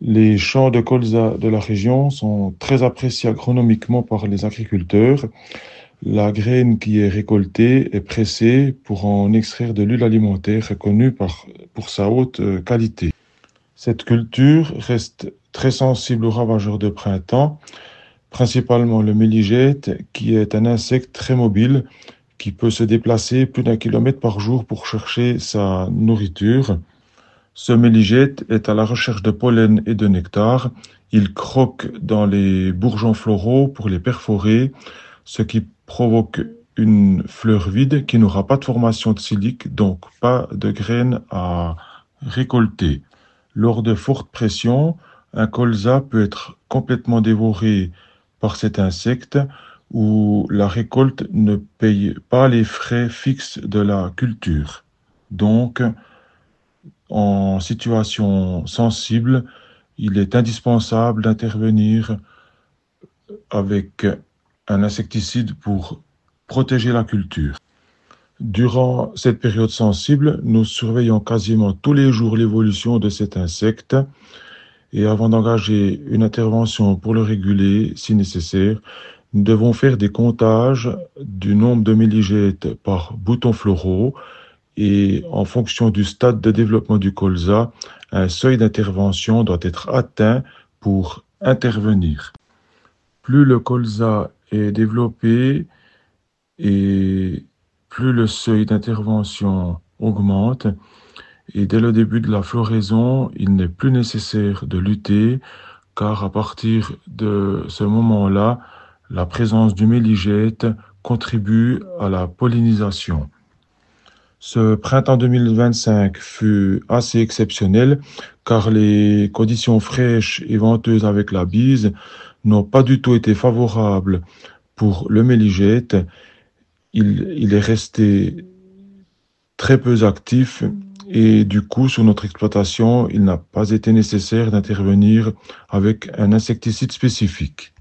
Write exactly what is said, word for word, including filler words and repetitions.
Les champs de colza de la région sont très appréciés agronomiquement par les agriculteurs. La graine qui est récoltée est pressée pour en extraire de l'huile alimentaire reconnue par, pour sa haute euh, qualité. Cette culture reste très sensible aux ravageurs de printemps, principalement le méligète, qui est un insecte très mobile qui peut se déplacer plus d'un kilomètre par jour pour chercher sa nourriture. Ce méligète est à la recherche de pollen et de nectar. Il croque dans les bourgeons floraux pour les perforer, ce qui provoque une fleur vide qui n'aura pas de formation de silique, donc pas de graines à récolter. Lors de fortes pressions, un colza peut être complètement dévoré par cet insecte où la récolte ne paye pas les frais fixes de la culture. Donc, en situation sensible, il est indispensable d'intervenir avec un insecticide pour protéger la culture. Durant cette période sensible, nous surveillons quasiment tous les jours l'évolution de cet insecte et avant d'engager une intervention pour le réguler, si nécessaire, nous devons faire des comptages du nombre de méligètes par boutons floraux et en fonction du stade de développement du colza, un seuil d'intervention doit être atteint pour intervenir. Plus le colza est développé et plus le seuil d'intervention augmente, et dès le début de la floraison, il n'est plus nécessaire de lutter, car à partir de ce moment-là, la présence du méligète contribue à la pollinisation. Ce printemps deux mille vingt-cinq fut assez exceptionnel, car les conditions fraîches et venteuses avec la bise n'ont pas du tout été favorables pour le méligète. Il, il est resté très peu actif et du coup, sur notre exploitation, il n'a pas été nécessaire d'intervenir avec un insecticide spécifique.